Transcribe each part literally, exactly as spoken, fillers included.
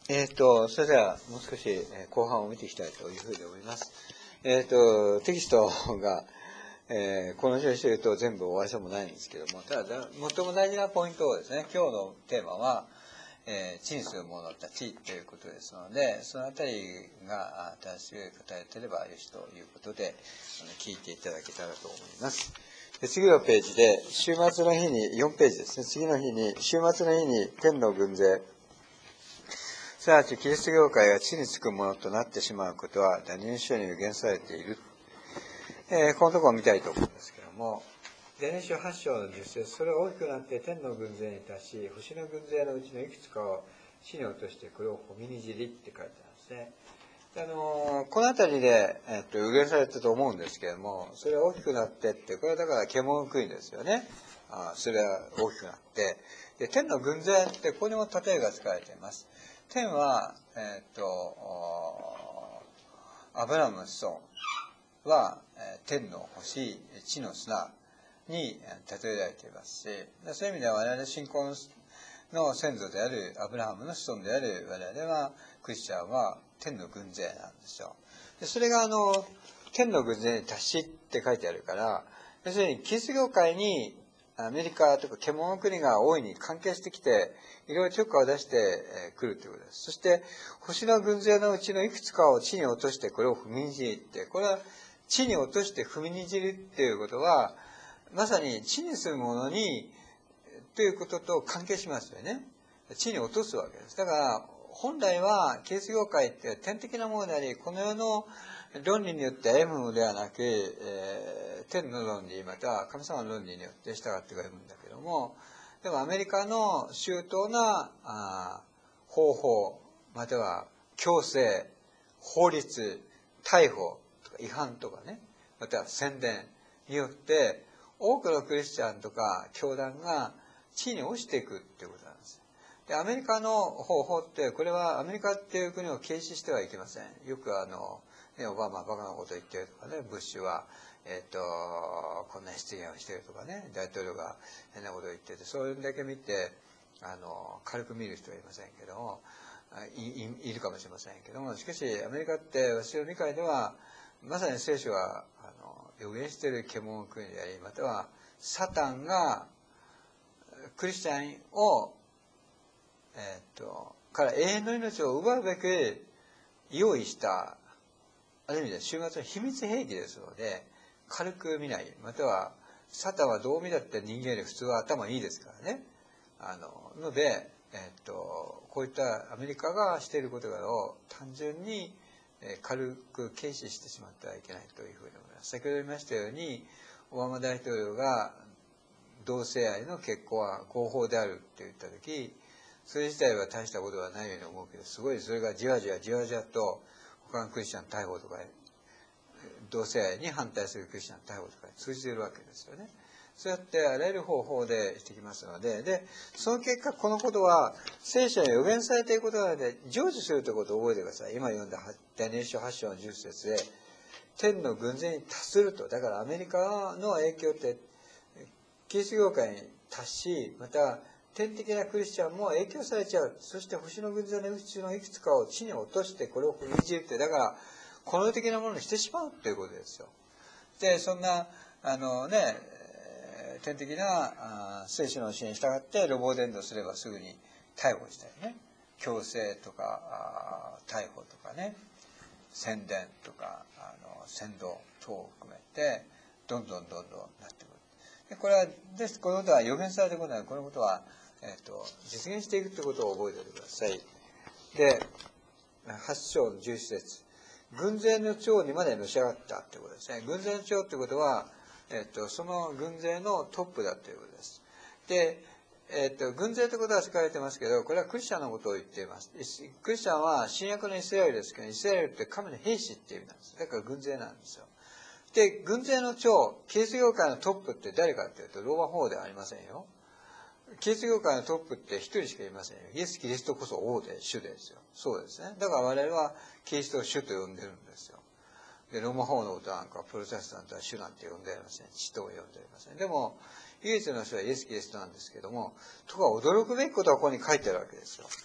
えっ、ー、と、それではもう少し、えー、後半を見ていきたいというふうに思います。えっ、ー、と、テキストが、えー、この調子で言うと全部終わりそうもないんですけども、ただ、最も大事なポイントをですね、今日のテーマは、えー、地に住む者たちということですので、そのあたりが正しく語れていればよしということで、聞いていただけたらと思います。で次のページで、週末の日に、よんページですね、次の日に、週末の日に天の軍勢、すなわちキリスト教会が地につくものとなってしまうことは、ダニエル書に予言されている。えー、このところを見たいと思うんですけども、ダニエル書はち章のじゅっ節、それは大きくなって天の軍勢に達し、星の軍勢のうちのいくつかを地に落として、これを踏みにじりって書いてあるんですね。あのー、このあたりで、えー、っと予言されたと思うんですけども、それは大きくなってって、これはだから獣食いですよね。あそれは大きくなって、で天の軍勢ってここにも例えが使われています。天は、えー、っとアブラムの子孫は、えー、天の星、地の砂に例えられていますし、そういう意味では我々信仰の先祖であるアブラハムの子孫である我々はクリスチャンは天の軍勢なんですよ。でそれがあの天の軍勢に達しって書いてあるから、要するにキリスト教会にアメリカとか獣の国が大いに関係してきて、いろいろ許可を出してくるということです。そして星の軍勢のうちのいくつかを地に落としてこれを踏みにじりって、これは地に落として踏みにじるっていうことは、まさに地に住むものにということと関係しますよね。地に落とすわけです。だから本来はキリスト教会って天的なものであり、この世の論理によって歩むのではなく、えー、天の論理または神様の論理によって従って歩むんだけども、でもアメリカの周到なあ方法または強制、法律、逮捕とか違反とかね、または宣伝によって多くのクリスチャンとか教団が地に落ちていくっていうことなんです。で、アメリカの方法って、これはアメリカっていう国を軽視してはいけません。よくあの、ね、オバマはバカなこと言ってるとかね、ブッシュは、えっと、こんな失言をしてるとかね、大統領が変なことを言ってて、そういうだけ見て、あの、軽く見る人はいませんけども、い, い, いるかもしれませんけども、しかしアメリカって私の理解では、まさに聖書はあの予言している獣の国であり、またはサタンがクリスチャンを、えー、とから永遠の命を奪うべく用意した、ある意味で終末の秘密兵器ですので、軽く見ない、またはサタンはどう見たって人間より普通は頭いいですからね。あのので、えー、とこういったアメリカがしていることを単純に軽く軽視してしまってはいけないというふうに思います。先ほど言いましたように、オバマ大統領が同性愛の結婚は合法であるって言った時、それ自体は大したことはないように思うけど、すごいそれがじわじわじわじわと他のクリスチャン逮捕とか、同性愛に反対するクリスチャン逮捕とかに通じているわけですよね。そうやってあらゆる方法でしてきますので、で、その結果このことは聖書に予言されていることなので、成就するということを覚えてください。今読んだダニエル書はち章のじゅっ節で、天の軍勢に達すると。だからアメリカの影響って、キリスト教会に達し、また天的なクリスチャンも影響されちゃう。そして星の軍勢のうちのいくつかを地に落として、これを踏みにじるって、だからこの世的なものにしてしまうということですよ。で、そんな、あのね、天的な聖書の教えに従って路傍伝道すればすぐに逮捕したりね、強制とか逮捕とかね、宣伝とかあの扇動等を含めてどんどんどんどんなってくる。でこれはですこのことは予言されていることなので、このことは、えー、と実現していくということを覚えておいてください。ではち章のじゅういち節、軍勢の長にまでのし上がったということですね。軍勢の長ということは、えっと、その軍勢のトップだということです。で、えっと、軍勢ということは書かれてますけど、これはクリスチャンのことを言っています。クリスチャンは新約のイスラエルですけど、イスラエルって神の兵士っていう意味なんです。だから軍勢なんですよ。で、軍勢の長、キリスト教会のトップって誰かっていうと、ローマ法ではありませんよ。キリスト教会のトップって一人しかいませんよ。イエス・キリストこそ王で主ですよ。そうですね。だから我々はキリストを主と呼んでるんですよ。で、ローマ法のことなんかはプロテスタントは主なんて呼んでありません。使徒を呼んでありません。でも、唯一の主はイエス・キリストなんですけども、とか驚くべきことはここに書いてあるわけですよ。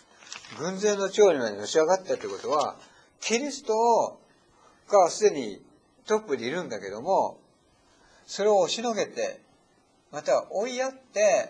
軍勢の長にまでのし上がったということは、キリストがすでにトップにいるんだけども、それを押しのけて、また追いやって、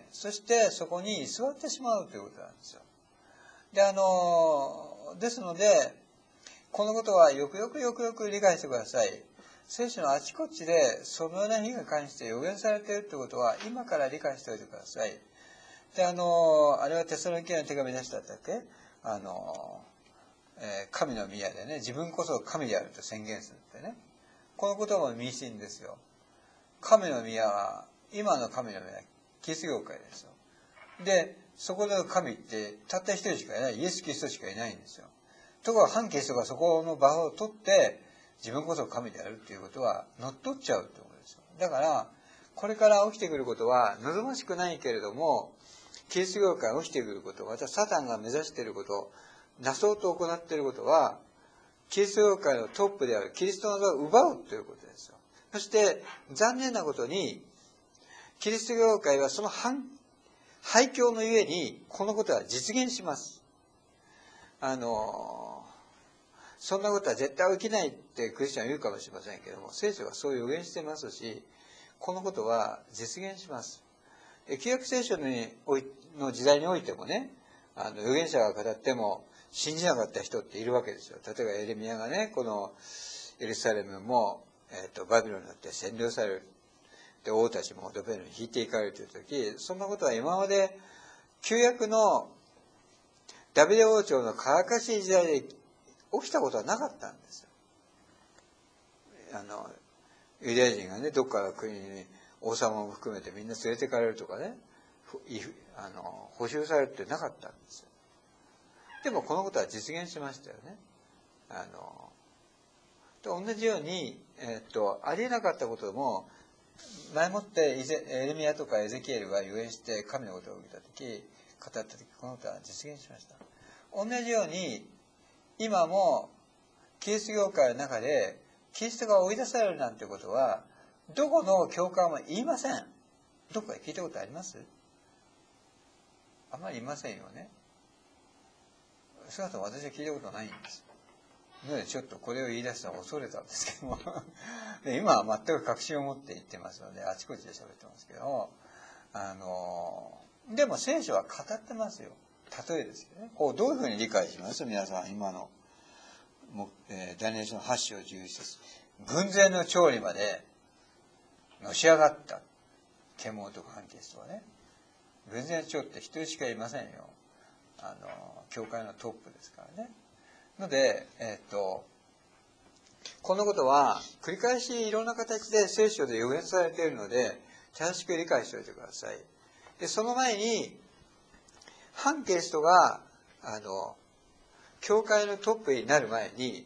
そしてそこに居座ってしまうということなんですよ。で、あの、ですので、このことはよくよくよくよく理解してください。聖書のあちこちでそのような日が関して予言されているということは今から理解しておいてください。で、あの、あれはテサロニケの手紙でしたっけ？あの、えー、神の宮でね、自分こそ神であると宣言するってね。このことも迷信ですよ。神の宮は、今の神の宮はキリスト教会ですよ。で、そこの神ってたった一人しかいない、イエス・キリストしかいないんですよ。ところが反キリストがそこの場を取って、自分こそ神であるっていうことは乗っ取っちゃうってことですよ。だから、これから起きてくることは望ましくないけれども、キリスト教会が起きてくること、またサタンが目指していること、なそうと行っていることは、キリスト教会のトップであるキリストの座を奪うということですよ。そして、残念なことに、キリスト教会はその反、廃教のゆえに、このことは実現します。あの、そんなことは絶対起きないってクリスチャンは言うかもしれませんけども、聖書はそう予言してますし、このことは実現します。旧約聖書の時代においてもね、あの預言者が語っても信じなかった人っているわけですよ。例えばエレミヤがね、このエルサレムも、えー、とバビロンによって占領される。で、王たちもドベルに引いていかれるという時、そんなことは今まで旧約のダビデ王朝の輝かしい時代で起きたことはなかったんですよ。あの、ユダヤ人がね、どっかの国に王様も含めてみんな連れてかれるとかね、あの、補修されるってなかったんですよ。でもこのことは実現しましたよね。あの、と同じように、えっと、ありえなかったことも、前もってエレミヤとかエゼキエルが預言して神のことを受けたとき、語ったとき、このことは実現しました。同じように、今も、キリスト教会の中で、キリストが追い出されるなんてことは、どこの教会も言いません。どこかで聞いたことあります？あんまり言いませんよね。少なくとも私は聞いたことないんです。なのでちょっとこれを言い出したのを恐れたんですけどもで今は全く確信を持って言ってますので、あちこちで喋ってますけど、あのでも聖書は語ってますよ。例えですけどね。こうどういうふうに理解します皆さん、今のも、えー、ダニエル書のはち章じゅういち節、軍勢の長にまでのし上がった獣とか反キリストはね、軍勢の長って一人しかいませんよ。あの教会のトップですからね。ので、えっと、このことは繰り返しいろんな形で聖書で予言されているので、正しく理解しておいてください。で、その前に、反キリストが、あの、教会のトップになる前に、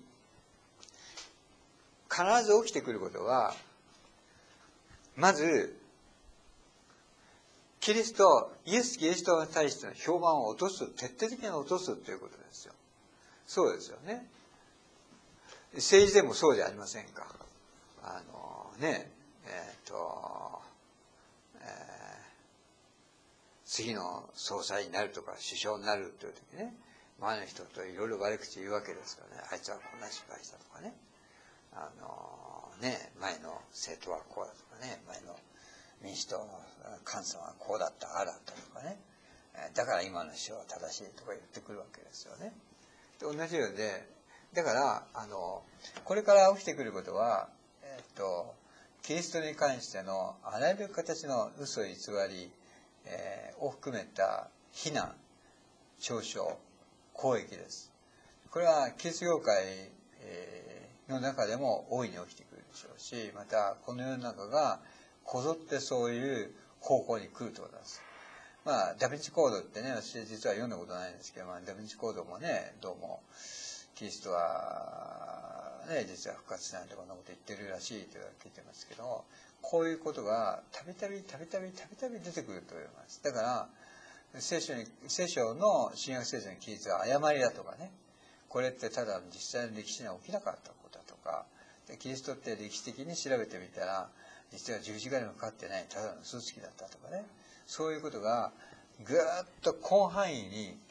必ず起きてくることは、まず、キリスト、イエス・キリストに対しての評判を落とす、徹底的に落とすということですよ。そうですよね。政治でもそうじゃありませんか。あのね、えっ、ー、と、えー、次の総裁になるとか首相になるという時ね、前の人といろいろ悪口言うわけですからね。あいつはこんな失敗したとかね。あのね、前の政党はこうだとかね、前の民主党の菅さんはこうだった、ああだったとかね。だから今の首相は正しいとか言ってくるわけですよね。で同じようで、だから、あの、これから起きてくることは、えっと、キリストに関してのあらゆる形の嘘偽り、えー、を含めた非難、嘲笑、攻撃です。これはキリスト教会、えー、の中でも大いに起きてくるでしょうし、またこの世の中がこぞってそういう方向に来るということです。まあ、ダヴィンチコードってね、私実は読んだことないんですけど、まあ、ダヴィンチコードもね、どうも、キリストは、ね、実は復活しないとかこんなこと言ってるらしいというのを聞いてますけど、こういうことがたびたびたびたびたびたび出てくると言います。だから、聖書に、聖書の新約聖書の記述は誤りだとかね、これってただ実際の歴史には起きなかったことだとか、でキリストって歴史的に調べてみたら、実は十字架にもかかってないただの嘘つきだったとかね、そういうことがぐーっと広範囲に、え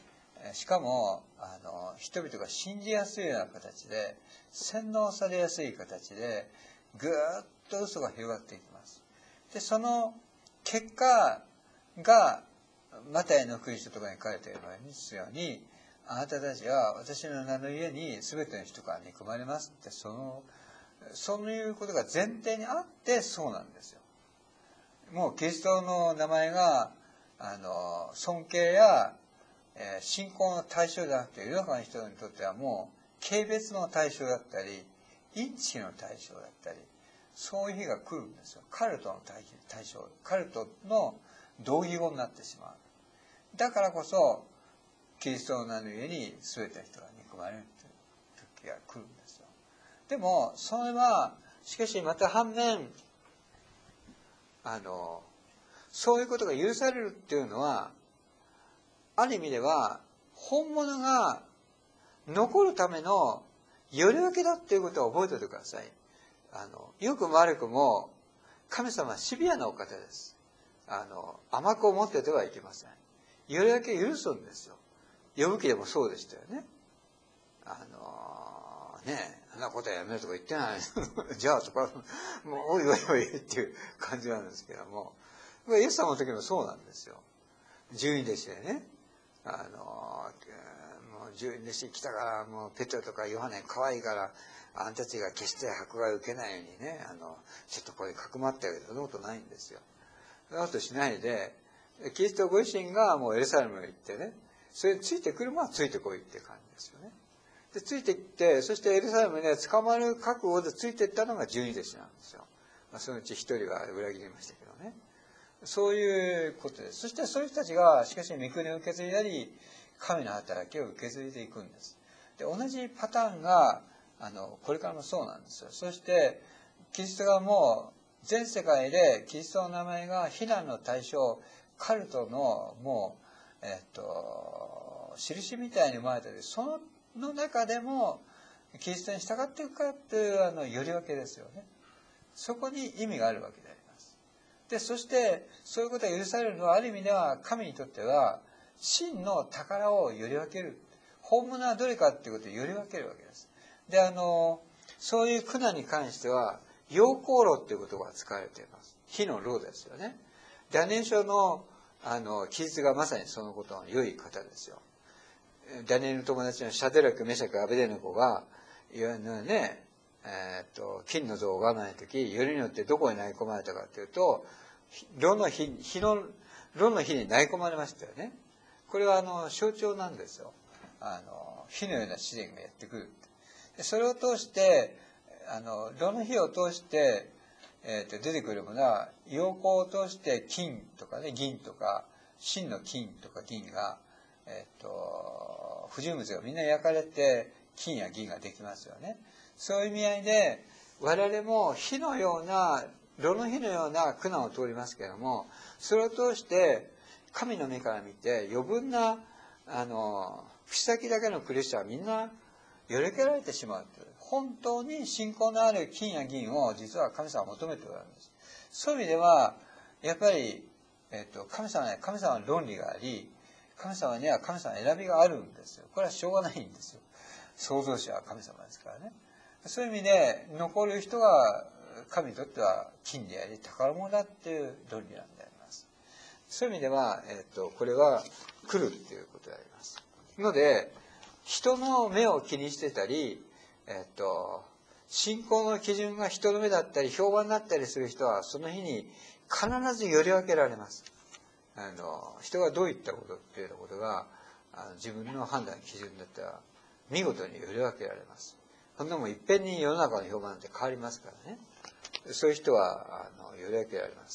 しかもあの人々が信じやすいような形で、洗脳されやすい形でぐーっと嘘が広がっていきます。でその結果がマタイの福音書とかに書いてあるように、あなたたちは私の名の家に全ての人から憎まれますって、そのそういうことが前提にあってそうなんですよ。もうキリストの名前があの尊敬や、えー、信仰の対象ではなくて、世の中の人にとってはもう軽蔑の対象だったり、インチキの対象だったり、そういう日が来るんですよ。カルトの対象、カルトの同義語になってしまう。だからこそキリストの名の上に全ての人が憎まれるという時が来るんですよ。でもそれはしかしまた反面、あのそういうことが許されるっていうのは、ある意味では本物が残るためのより分けだっていうことを覚えておいてください。あの良くも悪くも神様はシビアなお方です。あの甘く思っててはいけません。より分け許すんですよ。呼ぶ記でもそうでしたよね。あのねえ、あんなことはやめるとか言ってないじゃあとかもうおいおいおいっていう感じなんですけども、イエス様の時もそうなんですよ。十二弟子でね、あのもう十二弟子来たからもうペテロとかヨハネ可愛いからあんたたちが決して迫害を受けないようにね、あのちょっとこれかくまってあげる。そんなことないんですよ。そんなことしないで、キリストご自身がもうエルサレムに行ってね、それについてくるものはついてこいっていう感じですよね。でついていって、そしてエルサレムで捕まる覚悟でついていったのが十二弟子なんですよ。まあ、そのうち一人は裏切りましたけどね。そういうことです。そしてそういう人たちがしかし御国を受け継いだり、神の働きを受け継いでいくんです。で同じパターンがあのこれからもそうなんですよ。そしてキリストがもう全世界でキリストの名前が非難の対象、カルトのもうえっと印みたいに生まれている。その中でもキリストに従っていくかっていうあのより分けですよね。そこに意味があるわけであります。でそしてそういうことが許されるのは、ある意味では神にとっては真の宝をより分ける、本物はどれかっていうことをより分けるわけです。であのそういう苦難に関しては陽光炉っていう言葉が使われています。火の炉ですよね。ダニエル書のあの記述がまさにそのことの良い方ですよ。ダニエルの友達のシャデラク、メシャク、アベデノコがいわゆるね、えー、っと金の像を拝まないとき、よりによってどこに投げ込まれたかというと、炉の火、火の炉の火に投げ込まれましたよね。これはあの象徴なんですよ。あの火のような試練がやってくる。でそれを通してあの炉の火を通して、えー、と出てくるものは陽光を通して金とかね、銀とか真の金とか銀が、えー、と不純物がみんな焼かれて金や銀ができますよね。そういう意味合いで我々も火のような炉の火のような苦難を通りますけれども、それを通して神の目から見て余分なあの口先だけのクリスチャンはみんなよりけられてしまうという、本当に信仰のある金や銀を実は神様は求めておられるんです。そういう意味ではやっぱり、えー、と神様は神様の論理があり、神様には神様の選びがあるんですよ。これはしょうがないんですよ。創造者は神様ですからね。そういう意味で残る人が神にとっては金であり宝物だっていう論理なんであります。そういう意味では、えー、とこれは来るっていうことであります。ので人の目を気にしてたり、えー、と信仰の基準が人の目だったり評判だったりする人はその日に必ずより分けられます。あの人がどういったことっていうことがあの自分の判断基準だったら見事により分けられます。そんなもんいっぺんに世の中の評判なんて変わりますからね。そういう人はあのより分けられます。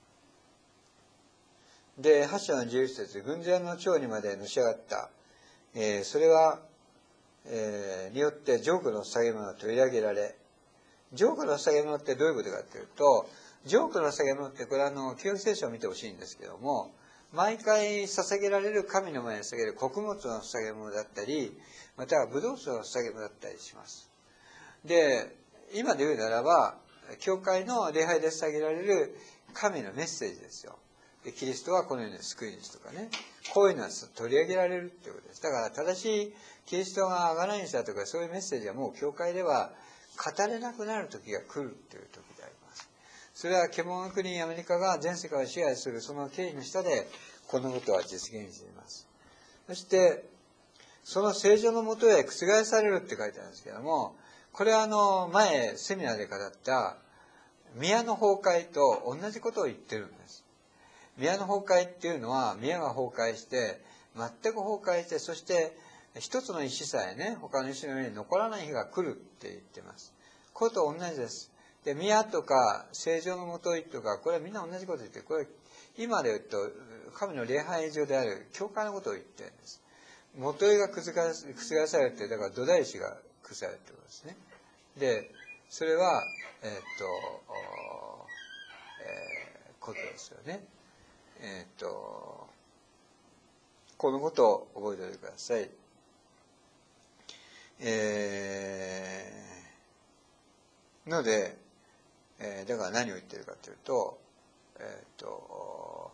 ではち章のじゅういち節、軍前の長にまでのし上がった、えー、それは、えー、によってジョークの捧げ物が取り上げられ、ジョークの捧げ物ってどういうことかというと、ジョークの捧げ物ってこれはあの旧約聖書を見てほしいんですけども、毎回捧げられる神の前に捧げる穀物の捧げ物だったり、またはブドウ酒の捧げ物だったりします。で今で言うならば教会の礼拝で捧げられる神のメッセージですよ。 でキリストはこのような救い主とかね、こういうのは取り上げられるってことです。だから正しいキリストが贖い主だとかそういうメッセージはもう教会では語れなくなる時が来るっていう時であります。それは獣の国アメリカが全世界を支配するその権威の下でこのことは実現しています。そしてその聖女のもとへ覆されるって書いてあるんですけども、これはあの前セミナーで語った宮の崩壊と同じことを言ってるんです。宮の崩壊っていうのは宮が崩壊して全く崩壊して、そして一つの石さえね他の石の上に残らない日が来るって言ってます。これと同じです。で宮とか聖女のもといとか、これはみんな同じことを言って、これ今で言うと神の礼拝所である教会のことを言ってるんです。元井が覆されるって、だから土台石が覆されるってことですね。でそれはえー、っと、えー、ことですよね。えー、っとこのことを覚えておいてください。えー、ので、えー、だから何を言ってるかというと、えー、っと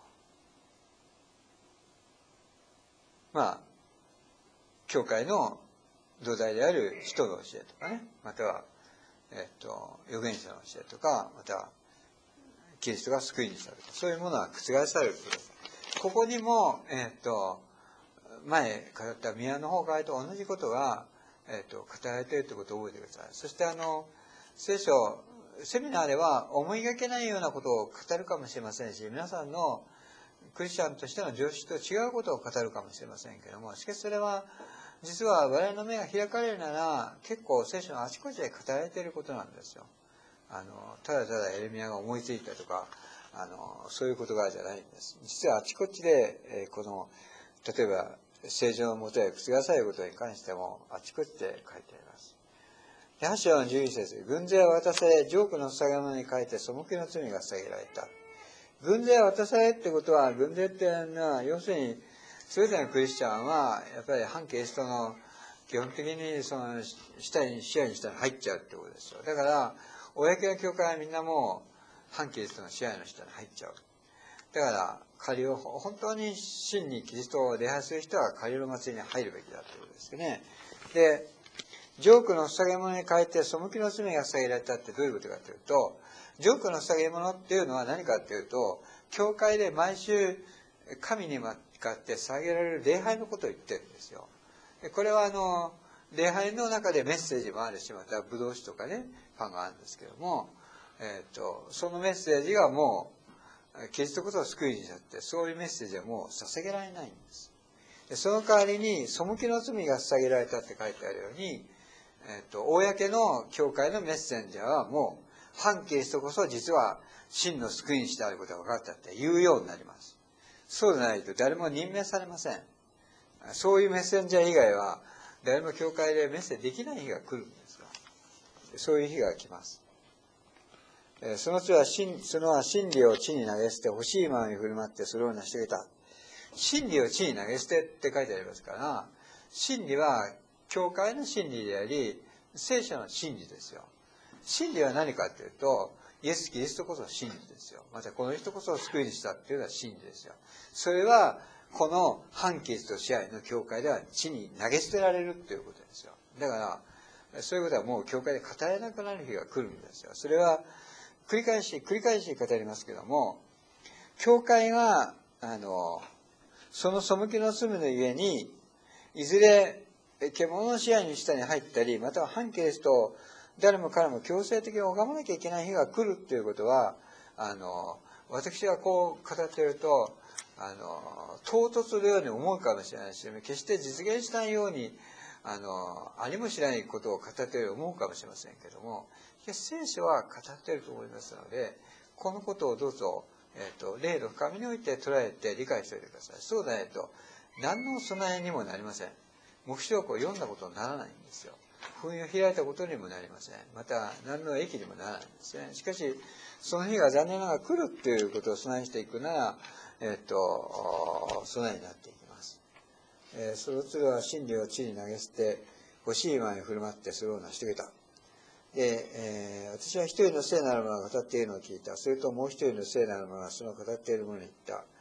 まあ教会の土台である使徒の教えとかね、または、えっと、預言者の教えとか、またはキリストが救い主だとか、そういうものは覆されることです。ここにも、えっと、前語った宮の崩壊と同じことが、えっと、語られているということを覚えてください。そしてあの聖書セミナーでは思いがけないようなことを語るかもしれませんし、皆さんのクリスチャンとしての常識と違うことを語るかもしれませんけども、しかしそれは実は我々の目が開かれるなら結構聖書のあちこちで語られていることなんですよ。あのただただエレミヤが思いついたとか、あのそういう言葉じゃないんです。実はあちこちで、えー、この例えば聖女のもとへ覆されることに関してもあちこちで書いてあります。はち章のじゅういち節、軍勢は渡されジョークの捧げ物に書いて背きの罪が捧げられた。軍勢は渡されってことは、軍勢っていうのは要するに全てのクリスチャンはやっぱり反キリストの基本的にその下に支配に下に入っちゃうってことですよ。だから公の教会はみんなもう反キリストの支配の下に入っちゃう。だから仮を本当に真にキリストを礼拝する人は仮の祭りに入るべきだということですね。でジョークの捧げ物に変えて背きの罪が捧げられたってどういうことかというと、ジョークの捧げ物っていうのは何かというと、教会で毎週神に向かって捧げられる礼拝のことを言ってるんですよ。これはあの礼拝の中でメッセージもあるし、またブドウ酒とかねパンがあるんですけども、えー、とそのメッセージがもうキリストこそ救い主だって、そういうメッセージはもう捧げられないんです。でその代わりに背きの罪が捧げられたって書いてあるように、えー、と公の教会のメッセンジャーはもう反キリストこそ実は真の救い主であることが分かったって言うようになります。そうでないと誰も任命されません。そういうメッセンジャー以外は誰も教会でメッセージできない日が来るんですが、そういう日が来ます。その人は真、そのは真理を地に投げ捨て欲しいままに振る舞ってそれを成し遂げた。真理を地に投げ捨てって書いてありますから、真理は教会の真理であり聖書の真理ですよ。真理は何かというと、イエス・キリストこそ真理ですよ。またこの人こそ救い主だっていうのは真理ですよ。それはこの反キリスト支配の教会では地に投げ捨てられるということですよ。だからそういうことはもう教会で語れなくなる日が来るんですよ。それは繰り返し繰り返し語りますけども、教会があのその背きの罪のゆえにいずれ獣の支配の下に入ったり、または反キリストを誰も彼も強制的に拝まなきゃいけない日が来るっていうことは、あの私がこう語っているとあの唐突のように思うかもしれないし、決して実現しないようにあのありもしないことを語っていると思うかもしれませんけども、聖書は語っていると思いますので、このことをどうぞ、えーと、霊の深みにおいて捉えて理解しておいてください。そうでないと何の備えにもなりません。黙示録を読んだことにならないんですよ。封印を開いたことにもなりません。また何の益にもならないんですね。しかしその日が残念ながら来るっていうことを備えしていくなら、えっと備えになっていきます。えー、その都度は真理を地に投げ捨て欲しいままに振る舞ってそれを成し遂げた。で、えー、私は一人の聖なる者が語っているのを聞いた。それともう一人の聖なる者がその語っているものに言った。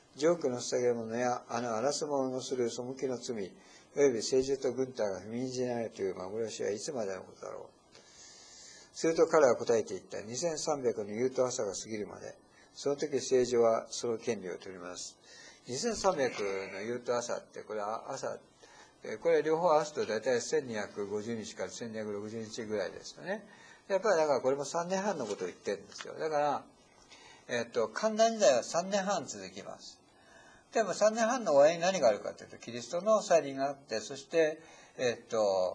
ジョークの捧げ物やあの荒らす者のする背きの罪、および聖獣と軍隊が踏みにじられるという幻はいつまでのことだろう。すると彼は答えていった。にせんさんびゃくの夕と朝が過ぎるまで、その時聖女はその権利を取ります。にせんさんびゃくの夕と朝って、これは朝、これ両方合わすと大体せんにひゃくごじゅうにちからせんにひゃくろくじゅうにちぐらいですよね。やっぱりだからこれもさんねんはんのことを言ってるんですよ。だから、えっと、観覧時代はさんねんはん続きます。でもさんねんはんの終わりに何があるかというと、キリストの再臨があって、そして、えっと、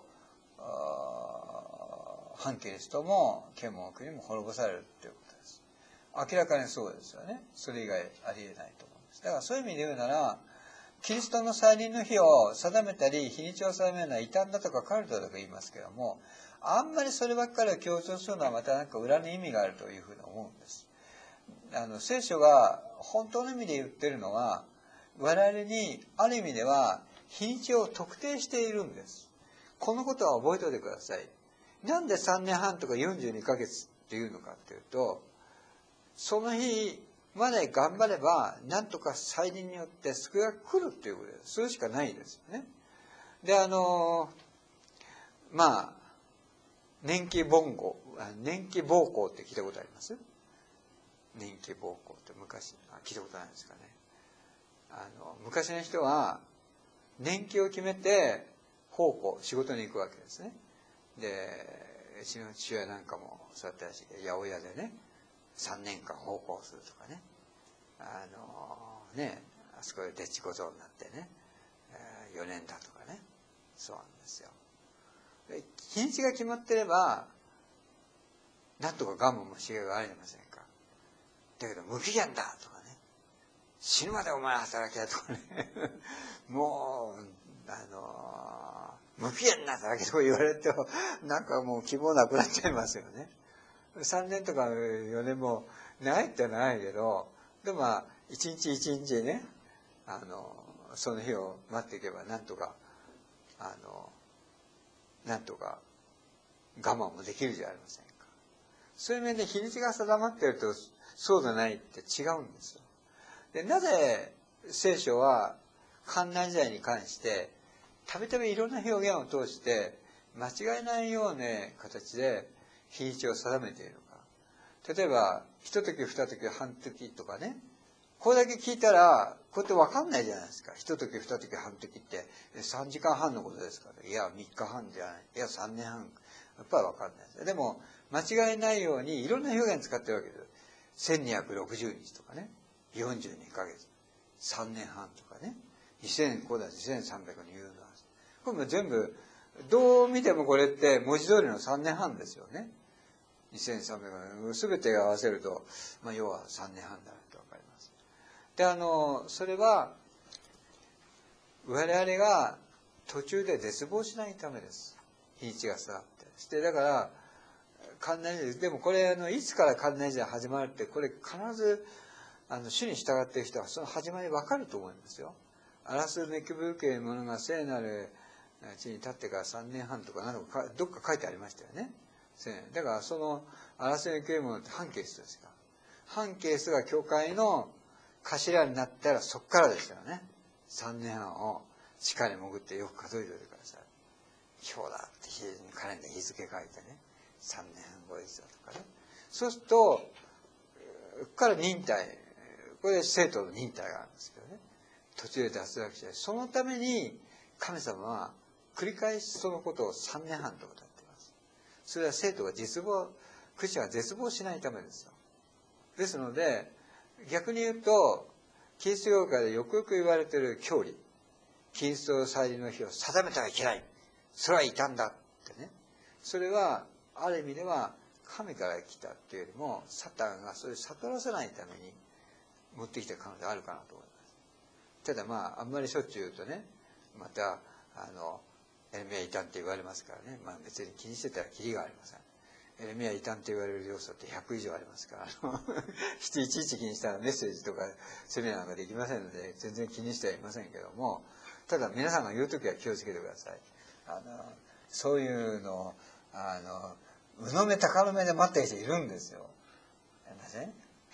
反キリストも剣も国も滅ぼされるということです。明らかにそうですよね。それ以外ありえないと思うんです。だからそういう意味で言うなら、キリストの再臨の日を定めたり、日にちを定めるのは異端だとかカルトだとか言いますけども、あんまりそればっかりを強調するのはまたなんか裏の意味があるというふうに思うんです。あの聖書が本当の意味で言ってるのは、我々にある意味では日にちを特定しているんです。このことは覚えておいてください。なんでさんねんはんとかよんじゅうにかげつっていうのかっていうと、その日まで頑張ればなんとか再臨によって救いが来るっていうことです。それしかないですよね。で、あのまあ年季bon語、年季暴行って聞いたことあります？年季暴行って昔聞いたことないですかね。あの昔の人は年季を決めて奉公仕事に行くわけですね。で、うちの父親なんかもそうだったらしいけど、八百屋でねさんねんかん奉公するとかね、あのねあそこででっち小僧になってねよねんだとかね、そうなんですよ。で日にちが決まってればなんとか我慢もしがいがありませんか。だけど無期限だとかね、死ぬまでお前働けとかねもうあの無期限な働けとか言われるとなんかもう希望なくなっちゃいますよね。さんねんとかよねんもないってないけど、でもまあ一日一日ね、あのその日を待っていけばなんとかあのなんとか我慢もできるじゃありませんか。そういう面で日にちが定まっているとそうじゃないって違うんですよ。で、なぜ聖書は患難時代に関してたびたびいろんな表現を通して間違いないような形で日にちを定めているのか。例えば一時二時半時とかね、これだけ聞いたらこうやって分かんないじゃないですか。一時二時半時ってさんじかんはんのことですから、いやみっかはんじゃない、いやさんねんはん、やっぱり分かんないです。でも間違いないようにいろんな表現使ってるわけです。せんにひゃくろくじゅうにちとかね、よんじゅうにかげつ、さんねんはんとかね、にせんこうだにせんさんびゃくに言うのは、これも全部どう見てもこれって文字通りのさんねんはんですよね。にせんさんびゃく全て合わせると、まあ、要はさんねんはんだなと分かります。で、あのそれは我々が途中で絶望しないためです。日にちが定まって。そしてだから観念時代、でもこれあのいつから観念時代始まるって、これ必ずあの主に従っている人はその始まり分かると思いますよ。アラスメキブル家の者が聖なる地に立ってからさんねんはんとか何かどっか書いてありましたよね。だからそのアラスメキブル家の者って反ケースですか。反ケースが教会の頭になったらそっからですよね。さんねんはんを地下に潜ってよく数えておいてください。今日だってカレンダー日付書いてね、さんねんはん後いつだとかね。そうするとここから忍耐、これで生徒の忍耐があるんですけどね、途中で脱落して、そのために神様は繰り返しそのことをさんねんはんと歌っています。それは生徒が絶望、クリスチャンが絶望しないためですよ。ですので逆に言うと、キリスト教会でよくよく言われている教理、キリストの再臨の日を定めてはいけない、それは異端だってね、それはある意味では神から来たっていうよりもサタンがそれを悟らせないために持ってきた可能性あるかなと思います。ただまああんまりしょっちゅう言うとね、またあのエレミヤ異端って言われますからね、まあ別に気にしてたらキリがありません。エレミヤ異端って言われる要素ってひゃくいじょうありますから、いちいち気にしたらメッセージとかセミナーなんかできませんので全然気にしてはいませんけども、ただ皆さんが言うときは気をつけてください。あのそういうのをあのうの目高の目で待ってる人いるんですよ。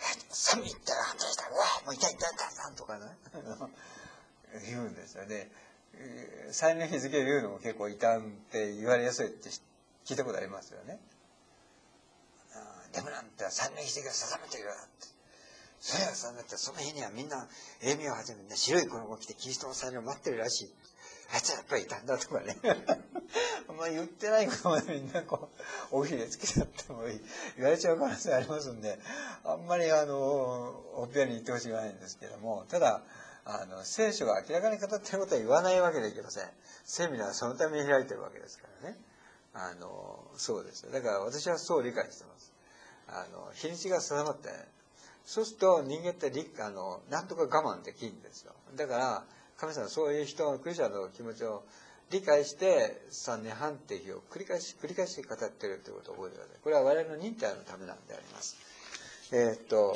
寒いって言ったら反対したら、うわもう痛い痛い痛いとかね言うんですよね。催眠日付で言うのも結構痛んって言われやすいって聞いたことありますよね。でもなんて催眠日付が定めてるよって。それはさ、だってその日にはみんなエミをはじめね、白い衣を着てキリストの祭りを待ってるらしい。あいつはやっぱりいたんだとかね。あんまり言ってないことまでみんなこう、おひれつけちゃっても言われちゃう可能性ありますんで、あんまりあの、おっぴらに言ってほしくないんですけども、ただ、あの、聖書が明らかに語っていることは言わないわけでいけません。セミナーはそのために開いてるわけですからね。あの、そうです。だから私はそう理解してます。あの、日にちが定まって、そうすると人間ってあの、なんとか我慢できるんですよ。だから、神様はそういう人のクリスチャンの気持ちを理解してさんねんはんっていう日を繰り返し繰り返し語っているということを覚えてください。これは我々の忍耐のためなんであります。えー、っと、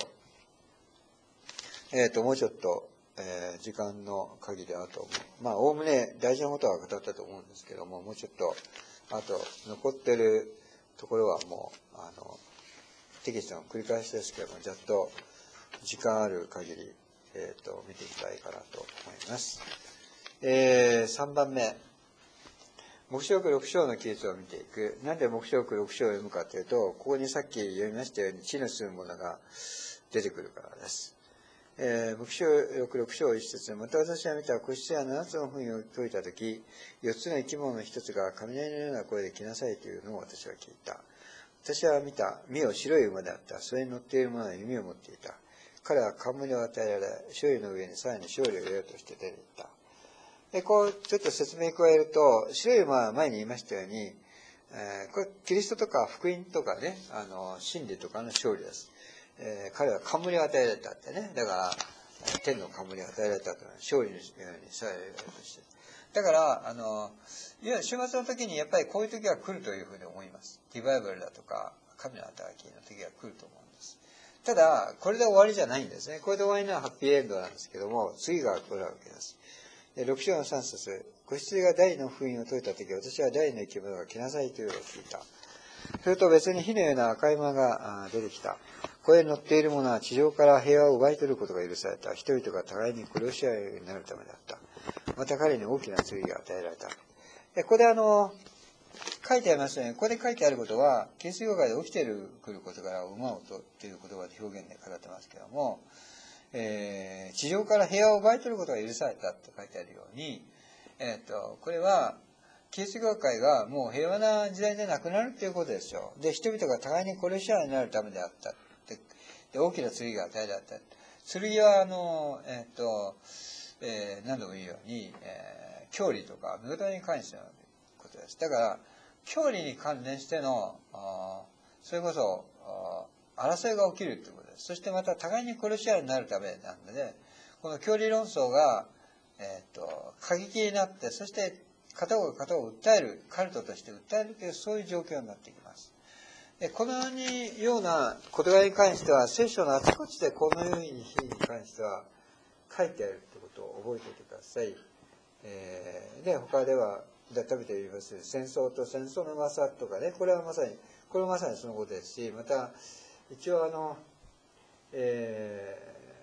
えー、っと、もうちょっと、えー、時間の限りあと、まあ、おおむね大事なことは語ったと思うんですけども、もうちょっと、あと、残ってるところはもう、あの、テキストの繰り返しですけども、ざっと時間ある限り、えー、と見ていきたいかなと思います。えー、さんばんめ、黙示録ろく章の記述を見ていく。なんで黙示録ろく章を読むかというと、ここにさっき読みましたように地の住むものが出てくるからです。えー、黙示録ろく章一節、また私は見た子羊や七つの糞を解いたとき、四つの生き物の一つが雷のような声で来なさいというのを私は聞いた。私は見た、見よ白い馬であった。それに乗っている者は弓を持っていた。彼は冠を与えられ、勝利の上にさらに勝利を得ようとして出ていった。で、こう、ちょっと説明加えると、白い馬は前に言いましたように、えー、これ、キリストとか福音とかね、あの、真理とかの勝利です。えー、彼は冠を与えられたってね。だから、天の冠を与えられたというのは、勝利のようにされようとして。だから、あの、いや、週末の時にやっぱりこういう時が来るというふうに思います。リバイバルだとか、神の働きの時が来ると思うんです。ただ、これで終わりじゃないんですね。これで終わりのはハッピーエンドなんですけども、次が来るわけです。でろく章のさん節、子羊が第二の封印を解いた時、私は第二の生き物が来なさいというのを聞いた。それと別に火のような赤い馬が出てきた。これに乗っている者は地上から平和を奪い取ることが許された。人々が互いに殺し合うようになるためだった。また彼に大きな罪が与えられた。でここであの、書いてありますよね。ここで書いてあることは、キリスト教会で起きてくる事柄を馬をとっていう言葉で表現で語ってますけども、えー、地上から平和を奪い取ることが許されたって書いてあるように、えー、とこれはキリスト教会がもう平和な時代でなくなるっていうことですよ。で、人々が互いに殺し合いになるためであったって。で、大きな剣が与えられた。剣はあの、えーとえー、何度も言うように、えー、教理とか見事に関してのことです。だから教理に関連してのあそれこそ争いが起きるということです。そしてまた互いに殺し合いになるためなんでね、この教理論争が、えー、と過激になって、そして片方が片方を訴える、カルトとして訴えるという、そういう状況になってきます。でこのような事柄に関しては、聖書のあちこちでこのように日に関しては書いてあるということを覚えておいてください。えー、で他では食べて言います戦争と戦争の噂とかね、これはまさにこれはまさにそのことですし、また一応あの、え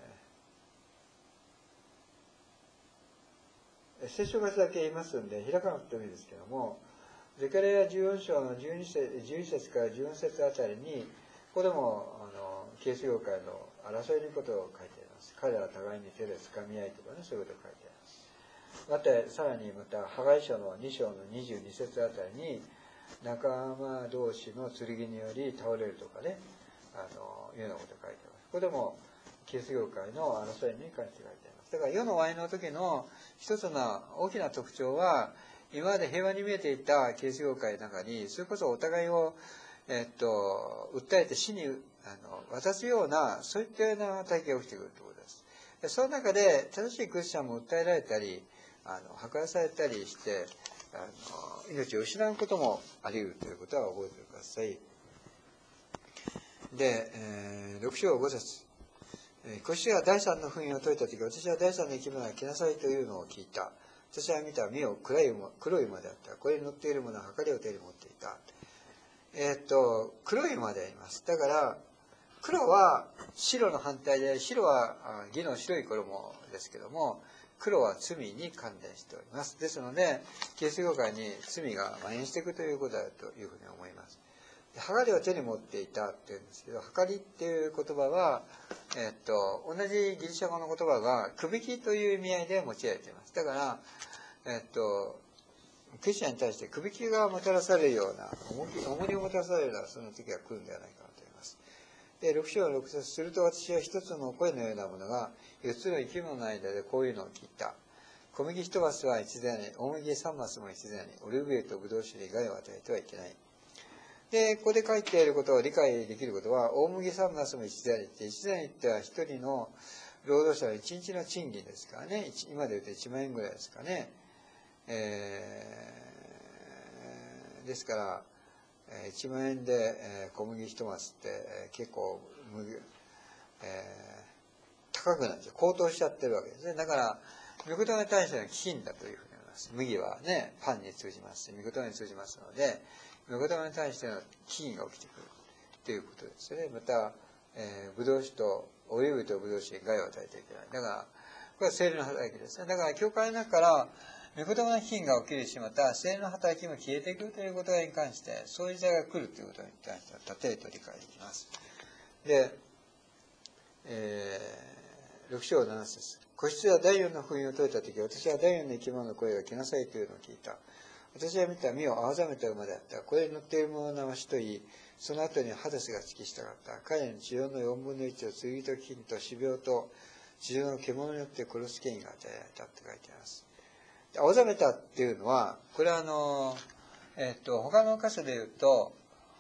ー、聖書箇所だけ言いますんで開かなくてもいいですけども、ゼカリヤじゅうよん章のじゅうに節、じゅういち節からじゅうよん節あたりに、ここでもあのキリスト教会の争いのことを書いてあります。彼らは互いに手で掴み合いとかね、そういうことを書いてあります。またさらにまたハガイ書のに章のにじゅうに節あたりに、仲間同士の剣により倒れるとかね、あのいうようなことを書いてあります。ここでもキリスト教会の争いに関して書いてあります。だから世の終わりの時の一つの大きな特徴は、今まで平和に見えていたキリスト教会の中に、それこそお互いを、えっと、訴えて死にあの渡すような、そういったような体験が起きてくるということです。でその中で正しいクリスチャンも訴えられたり、あの破壊されたりしてあの命を失うこともあり得るということは覚えてください。で、えー、ろく章ご節、子羊が第三の封印を解いたとき、私は第三の生き物が来なさいというのを聞いた。私は見た見よ黒い馬、黒い馬であった。これに乗っている者は計りを手に持っていた。えー、っと黒い馬であります。だから黒は白の反対で、白は義の白い衣ですけども、黒は罪に関連しております。ですので、キリスト教会に罪が蔓延していくということだというふうに思います。はかりを手に持っていたっていうんですけど、はかりっていう言葉は、えっと、同じギリシャ語の言葉が、くびきという意味合いで用いられています。だから、えっと、クリスチャンに対してくびきがもたらされるような、重き、重荷をもたらされるような、その時が来るんではないかなと思います。で、ろく章のろく節、すると私は一つの声のようなものが、四つの生き物の間でこういうのを聞いた。小麦一マスは一であり、大麦三マスも一であり、オリーブ油とブドウ酒に害を与えてはいけない。で、ここで書いていることを理解できることは、大麦三マスも一でありって、一でありっては一人の労働者の一日の賃金ですからね、今で言うといちまんえんぐらいですかね。えー、ですから、いちまんえんで小麦一マスって結構麦、えー、高くなっちゃう。高騰しちゃってるわけですね。だから、御言葉に対しての飢饉だというふうに思います。麦はね、パンに通じますし、御言葉に通じますので、御言葉に対しての飢饉が起きてくるということですね。また、えー、ブドウ酒と、オリーブとブドウ酒に害を与えてはいけない。だから、これは聖霊の働きですね。だから、教会の中から、御言葉の飢饉が起きるし、また、聖霊の働きも消えていくということに関して、そういう時代が来るということに関しては、例えと理解できます。で、えー、ろく章なな節。個室は第四の封印を解いたとき、私は第四の生き物の声が来なさいというのを聞いた。私は見た身を青ざめた馬であった。これに乗っている者の名は死といい、その後にハデスがつきしたかった。彼に地上の四分の一を剣と金と死病と地上の獣によって殺す権威が与えられたって書いてあります。青ざめたっていうのは、これはあの、えっと、他の箇所で言うと、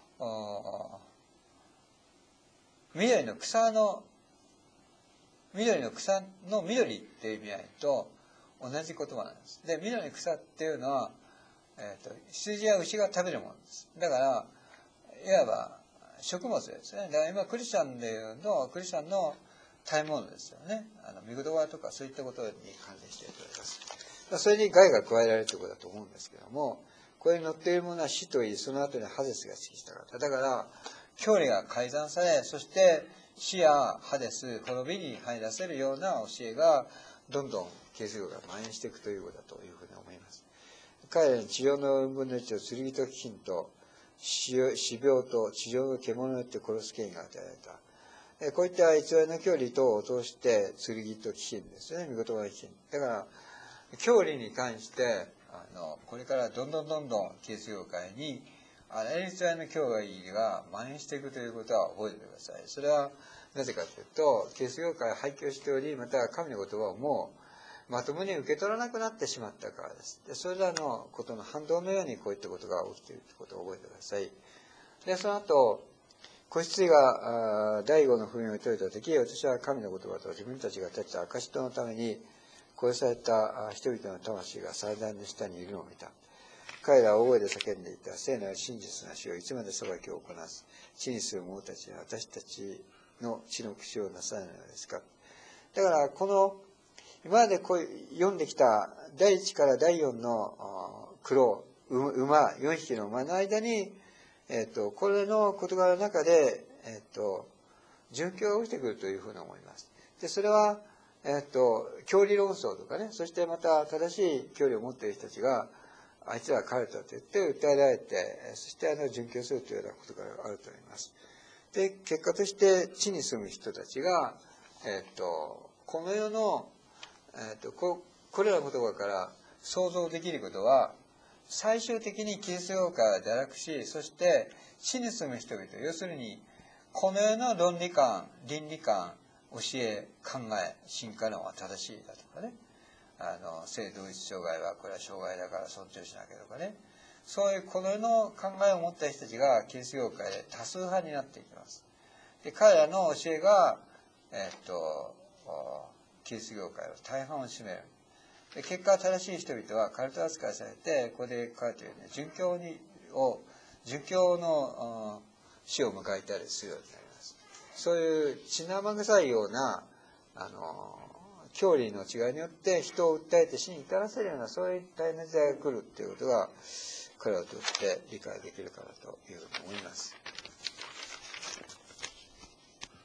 緑の草の、緑の草の緑っていう意味合いと同じ言葉なんです。で、緑の草っていうのは、えっと、羊や牛が食べるものです。だから、いわば食物ですね。だから今クリスチャンでいうの、クリスチャンの食べ物ですよね。あの、御言葉とかそういったことに関連していると思います。それに害が加えられるということだと思うんですけども、これに載っているものは死といい、その後にハデスがつきしたかった。だから、教理が改ざんされ、そして死やハデス、滅びに入らせるような教えが、どんどんキリスト教が蔓延していくということだというふうに思います。彼らに地上の四分の一を剣と飢饉と死病と地上の獣によって殺す権威が与えられた。こういった偽りの教理等を通して、剣と飢饉ですね、御言葉の飢饉。だから、教理に関して、あの、これからどんどんどんどんキリスト教会に、あらゆる偽りの教理が蔓延していくということは覚えてください。それは、なぜかというと、キリスト教会は廃墟しており、また神の言葉をもう、まともに受け取らなくなってしまったからです。で、それらのことの反動のようにこういったことが起きているということを覚えてください。で、その後、子羊が第五の封印を解いたとき、私は神の言葉と自分たちが立てた証人のために、殺された人々の魂が祭壇の下にいるのを見た。彼らは大声で叫んでいた。聖なる真実な死をいつまで裁きを行わず、地にする者たちは私たちの血の口をなさないのですか。だから、この、今までこう読んできた第一から第四の黒、馬、四匹の馬の間に、えっと、これの言葉の中で、えっと、殉教が起きてくるというふうに思います。で、それは、えっと、教理論争とかね、そしてまた正しい教理を持っている人たちが、あいつらは彼だと言って訴えられて、そしてあの、殉教するというようなことがあると思います。で、結果として地に住む人たちが、えっと、この世の、えっと、こ、これらの言葉から想像できることは、最終的にキリスト教会は堕落し、そして地に住む人々、要するに、この世の論理観、倫理観、教え、考え、進化論は正しいだとかね。あの、性同一障害はこれは障害だから尊重しなきゃとかね。そういうこの世の考えを持った人たちがキリスト教会で多数派になっていきます。で、彼らの教えが、えっと、キリスト教会の大半を占める。で、結果正しい人々はカルト扱いされて、ここで書かれているように、殉教に、を、殉教の死を迎えたりするようになります。そういう血生臭いような、あの、教理の違いによって人を訴えて死に至らせるような、そういった大変な時代が来るっていうことが、彼らを通して理解できるかなというふうに思います。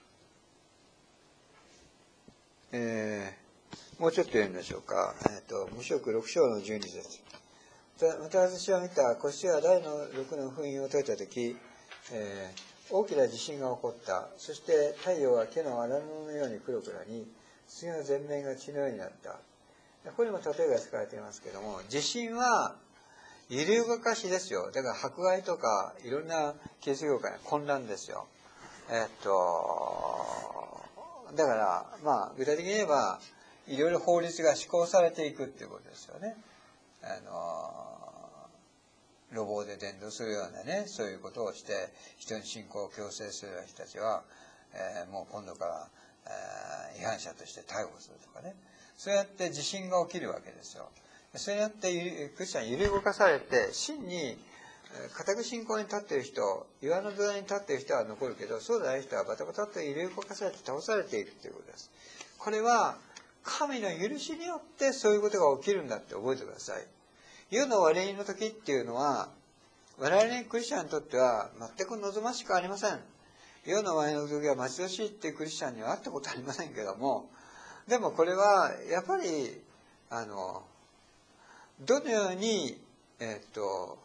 えー、もうちょっと読みましょうか。えっ、ー、と、無職ろく章のじゅうに節。また私は見た、腰は第のろくの封印を解いたとき、えー、大きな地震が起こった。そして太陽は毛の荒布のように黒くなり、月の全面が血のようになった。ここにも例えが使われていますけども、地震は揺り動かしですよ。だから迫害とかいろんな形成業界の混乱ですよ。えっと、だから、まあ、具体的に言えば、いろいろ法律が施行されていくっていうことですよね。あの、路傍で伝道するようなね、そういうことをして、人に信仰を強制する人たちは、えー、もう今度から、えー、違反者として逮捕するとかね。そうやって地震が起きるわけですよ。そうやってクリスチャン揺り動かされて、真に固く信仰に立っている人、岩の土台に立っている人は残るけど、そうでない人はバタバタと揺り動かされて倒されていくということです。これは神の許しによってそういうことが起きるんだって覚えてください。世の終わりの時っていうのは、我々クリスチャンにとっては全く望ましくありません。世の終わりの時は待ち遠しいっていうクリスチャンには会ったことありませんけども、でもこれはやっぱりあのどのようにえっと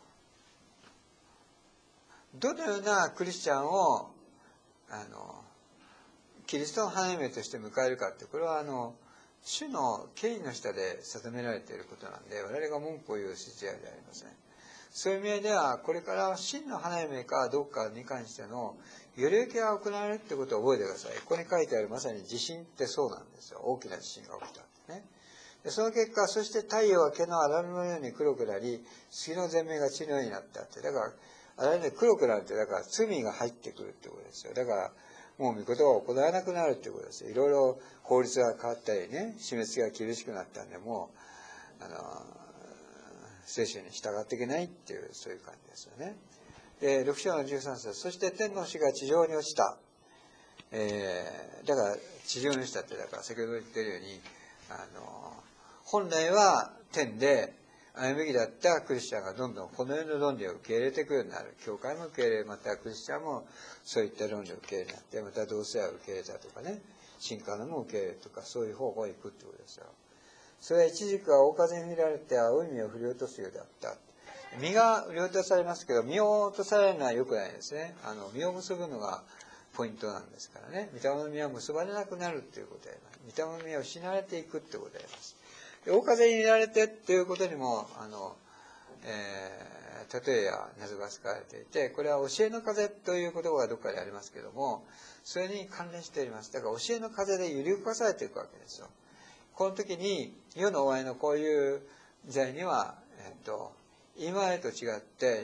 どのようなクリスチャンをあのキリストの花嫁として迎えるかって、これはあの主の権威の下で定められていることなんで、我々が文句を言う必要はありません。そういう意味合いでは、これから真の花嫁かどうかに関しての揺れ受けが行われるってことを覚えてください。ここに書いてあるまさに地震ってそうなんですよ。大きな地震が起きたってね。でその結果、そして太陽は毛の荒布のように黒くなり、月の全面が血のようになったって。だから、あれね、黒くなるって、だから罪が入ってくるってことですよ。だから、もう御言葉を行わなくなるってことですよ。いろいろ法律が変わったりね、締め付けが厳しくなったんで、もう、あの、聖書に従っていけないっていう、そういう感じですよね。で、ろく章のじゅうさん節。そして天の火が地上に落ちた。えー、だから、地上に落ちたって、だから先ほど言ってるように、あの、本来は天で歩むべきだったクリスチャンがどんどんこの世の論理を受け入れていくようになる。教会も受け入れ、またクリスチャンもそういった論理を受け入れになって、また同性愛を受け入れたとかね、進化のも受け入れるとか、そういう方向に行くってことですよ。それは一軸は大風に見られて青い実を振り落とすようであった。実が振り落とされますけど、実を落とされるのは良くないですね。あの、実を結ぶのがポイントなんですからね。御霊の実は結ばれなくなるっていうことであります。御霊の実は失われていくってことであります。大風に見られてっていうことにも、あの、えー、例えや謎が使われていて、これは教えの風という言葉がどっかでありますけども、それに関連しております。だから教えの風で揺り動かされていくわけですよ。この時に、世の終わりのこういう時代には、えっと、今までと違って、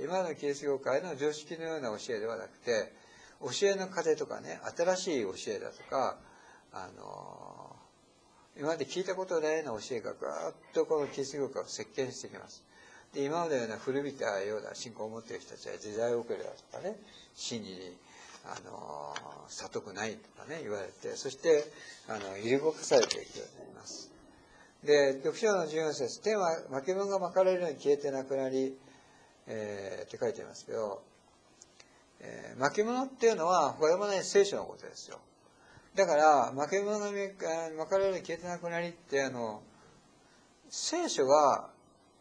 今のキリスト教会の常識のような教えではなくて、教えの風とかね、新しい教えだとか、あの、今まで聞いたことないような教えがガーッとこのキリスト教会を席巻してきます。で、今までのような古びたような信仰を持っている人たちは時代遅れだとかね、真理に、あの、悟くないとかね、言われて、そして、あの、揺り動かされていくようになります。で、ろく章のじゅうよん節、天は巻き物が巻かれるように消えてなくなり、えー、って書いてありますけど、えー、巻き物っていうのは他でもない聖書のことですよ。だから、巻き物が巻かれるように消えてなくなりって、あの、聖書が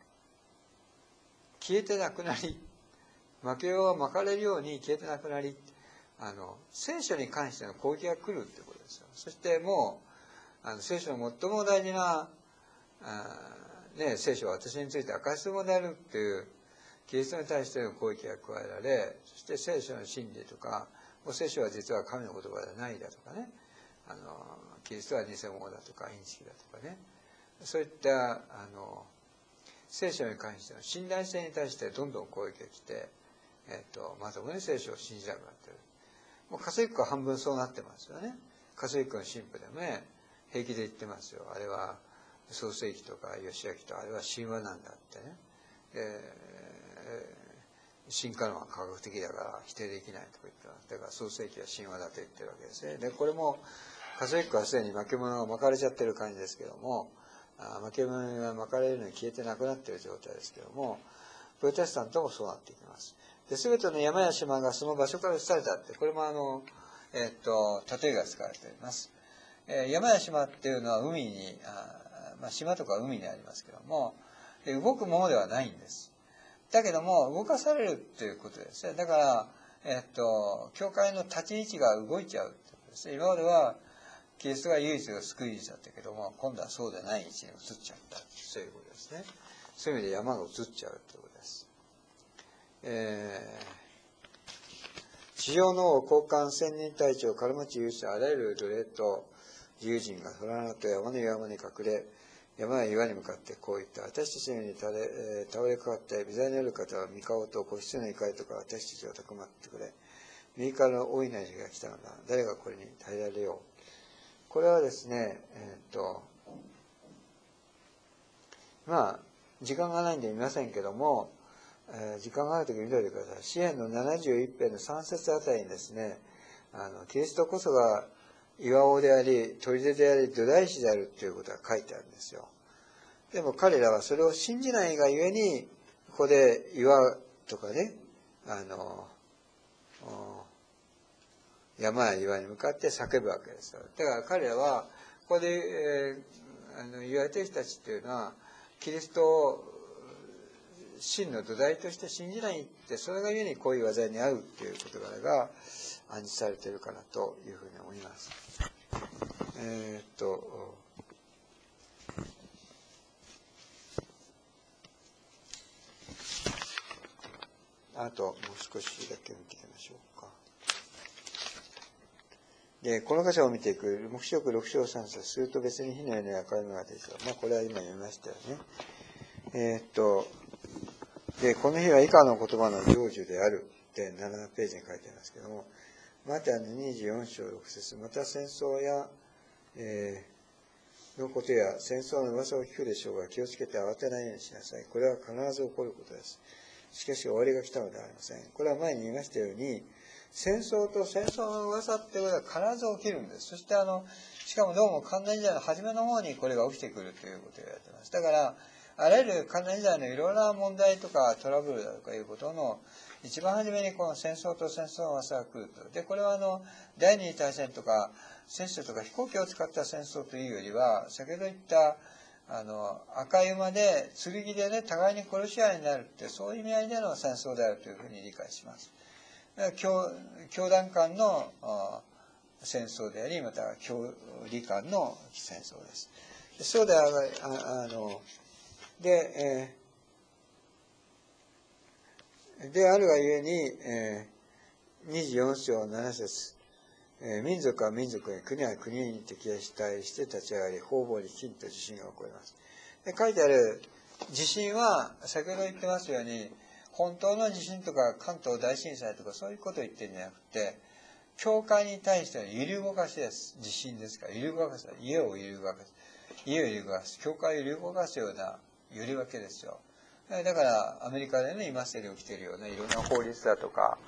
消えてなくなり、巻き物が巻かれるように消えてなくなり、あの、聖書に関しての攻撃が来るってことですよ。そしてもう、あの聖書の最も大事な、あね、聖書は私について証しするものであるっていう、キリストに対しての攻撃が加えられ、そして聖書の真理とか、もう聖書は実は神の言葉ではないだとかね、あの、キリストは偽物だとか、インチキだとかね、そういった、あの、聖書に関しての信頼性に対してどんどん攻撃が来て、えっと、まともに聖書を信じなくなっている。もうカトリックは半分そうなってますよね。カトリックの神父でもね、平気で言ってますよ。あれは創世記とか義明とあれは神話なんだってね。えー、進化論は科学的だから否定できないとか言ってます。だから創世記は神話だと言ってるわけですね。で、これもカトリックはすでに巻物が巻かれちゃってる感じですけども、あ巻物が巻かれるのに消えてなくなっている状態ですけども、プロテスタントもそうなっていきます。で、すべての山や島がその場所から移されたって、これもあの、えっと、例えが使われています。 えー、山や島っていうのは海に、あ、まあ、島とか海にありますけども、動くものではないんです。だけども動かされるということですね。だから、えっと、教会の立ち位置が動いちゃうってことですね。今まではキリストが唯一が救い主だったけども、今度はそうでない位置に移っちゃった。そういうことですね。そういう意味で山が移っちゃうということです。えー、地上の王高官千人隊長金持ち勇士あらゆる奴隷と自由人が空のと山の岩間に隠れ、山や岩に向かってこう言った。私たちのように倒れ、えー、倒れかかって御座にある方は御顔と子羊の怒りとか私たちをたくまってくれ。右からの大いなりが来たのだ。誰がこれに耐えられよう。これはですね、えー、っとまあ時間がないんで見ませんけども、えー、時間があるとき見ておいてください。詩篇のななじゅういち編のさん節あたりにですね、あのキリストこそが岩尾であり砦であり土台師であるということが書いてあるんですよ。でも彼らはそれを信じないがゆえにここで岩とかね、あの山や岩に向かって叫ぶわけですよ。だから彼らはここで、えー、あの言われている人たちっていうのはキリストを真の土台として信じないって、それがゆえにこういう技に合うっていう事柄が暗示されているかなというふうに思います。えー、っとあともう少しだけ見ていきましょうか。でこの箇所を見ていく黙示録ろく章さん節すると別に火のように赤いのが出てきた。まあこれは今読みましたよね。えー、っとでこの日は以下の言葉の成就であるってななページに書いてありますけども、マタイのにじゅうよん章ろく節、また戦争や、えー、のことや戦争の噂を聞くでしょうが気をつけて慌てないようにしなさい。これは必ず起こることです。しかし終わりが来たのではありません。これは前に言いましたように、戦争と戦争の噂ってことは必ず起きるんです。そしてあのしかもどうも関連時代の初めの方にこれが起きてくるということを言われています。だからあらゆる関連時代のいろいろな問題とかトラブルだとかいうことの一番初めにこの戦争と戦争の噂が来ると。でこれはあの第二次大戦とか戦車とか飛行機を使った戦争というよりは、先ほど言ったあの赤い馬で剣でね互いに殺し合いになるって、そういう意味合いでの戦争であるというふうに理解します。教教団間の戦争であり、また教理間の戦争です。そうであああので、えー、であるがゆえに、えー、にじゅうよん章なな節、えー、民族は民族に国は国に敵対して立ち上がり方々に金と地震が起こります。で書いてある地震は先ほど言ってますように本当の地震とか関東大震災とかそういうことを言ってるんじゃなくて、教会に対しての揺り動かしです。地震ですから揺り動かす、家を揺り動かす、家を揺り動かす、教会を揺り動かすような揺り分けですよ。だからアメリカでね今すでに起きているようないろんな法律だとか、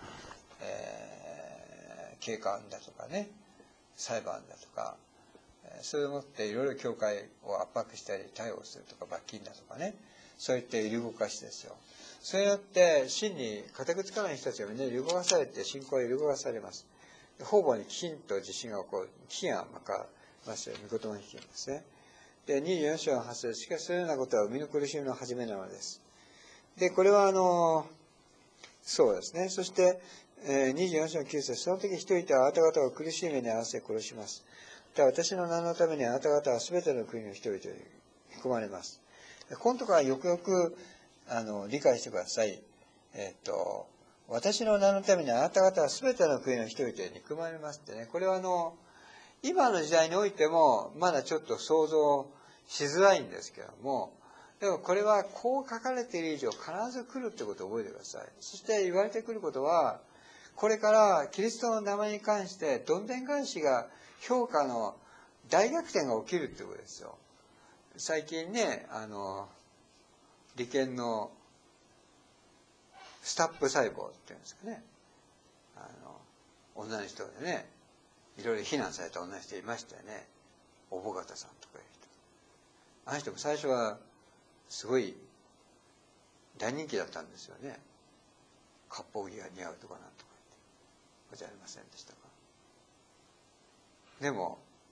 えー、警官だとかね裁判だとか、そういうのっていろいろ教会を圧迫したり逮捕するとか罰金だとかね、そういった揺り動かしですよ。それによって真に固くつかない人たちがみんな揺り動かされて信仰は揺り動かされます。方々に飢饉と地震が起こる。飢饉はまかますよ。御言葉の飢饉ですね。でにじゅうよん章のはち節、しかしそういうようなことは生みの苦しみの始めなのです。でこれはあのそうですね。そして、えー、にじゅうよん章のきゅう節、その時人々はあなた方を苦しい目に合わせ殺します。だから私の名のためにあなた方は全ての国の人々に含まれます。このところはよくよくあの理解してください。えっと私の名のためにあなた方は全ての国の人々に憎まれますってね。これはあの今の時代においてもまだちょっと想像しづらいんですけども、でもこれはこう書かれている以上必ず来るってことを覚えてください。そして言われてくることは、これからキリストの名前に関してどんでん返しが評価の大逆転が起きるってことですよ。最近ね、あの理研のスタップ細胞っていうんですかね、あの女の人でねいろいろ非難された女の人いましたよね。おぼがたさんとかいう人、あの人も最初はすごい大人気だったんですよね。割烹着が似合うとかなんとかってそうじゃありませんでしたか。でも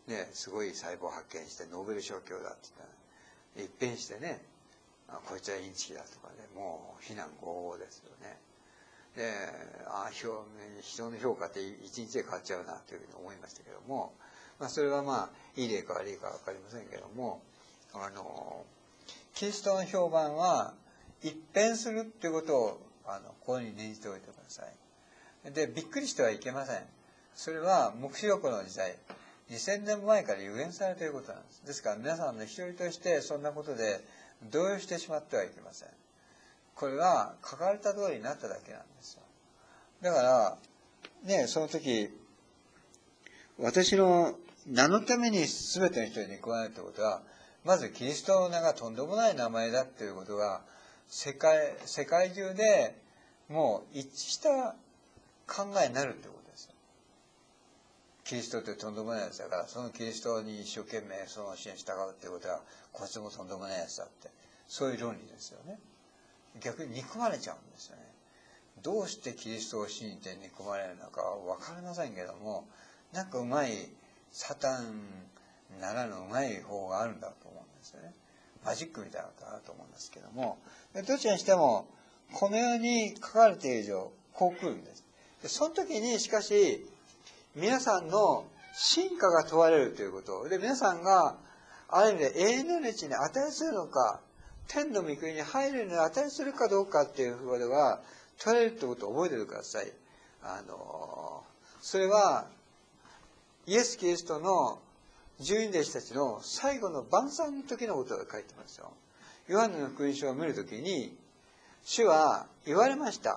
ね、すごい細胞を発見してノーベル賞級だって言ったら、一変してね、あこいつはインチキだとかね、もう非難合々ですよね。で、あ人の評価って一日で変わっちゃうなというふうに思いましたけども、まあ、それはまあいい例か悪いか分かりませんけども、あのキリストの評判は一変するっていうことをあのここに念じておいてください。で、びっくりしてはいけません。それは黙示録の時代、にせんねんまえから予言されていることなんです。ですから皆さんの一人としてそんなことで動揺してしまってはいけません。これは書かれた通りになっただけなんですよ。だからね、その時私の名のために全ての人に憎まれるということは、まずキリストの名がとんでもない名前だということが世界世界中でもう一致した考えになるということですよ。キリストってとんでもないやつだから、そのキリストに一生懸命その教えに従うっていうことはこいつもとんでもないやつだって、そういう論理ですよね。逆に憎まれちゃうんですよね。どうしてキリストを信じて憎まれるのかは分かりませんけども、なんかうまいサタンならぬうまい方があるんだと思うんですよね。マジックみたいなことがあると思うんですけども、どちらにしてもこのように書かれている以上こう来るんです。でその時にしかし皆さんの真価が問われるということで、皆さんがある意味で永遠の命に値するのか、天の御国に入るのに値するかどうかっていうことが問われるということを覚えておいてください。あのそれはイエス・キリストの十二弟子たちの最後の晩餐の時のことが書いてますよ。ヨハネの福音書を見るときに主は言われました。